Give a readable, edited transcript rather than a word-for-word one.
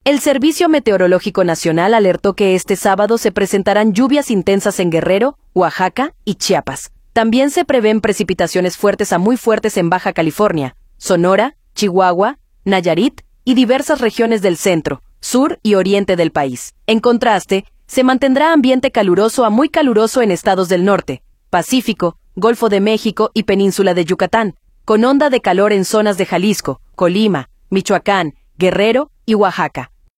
El Servicio Meteorológico Nacional alertó que este sábado se presentarán lluvias intensas en Guerrero, Oaxaca y Chiapas. También se prevén precipitaciones fuertes a muy fuertes en Baja California, Sonora, Chihuahua, Nayarit y diversas regiones del centro, sur y oriente del país. En contraste, se mantendrá ambiente caluroso a muy caluroso en estados del norte, Pacífico, Golfo de México y Península de Yucatán, con onda de calor en zonas de Jalisco, Colima, Michoacán, Guerrero y Oaxaca.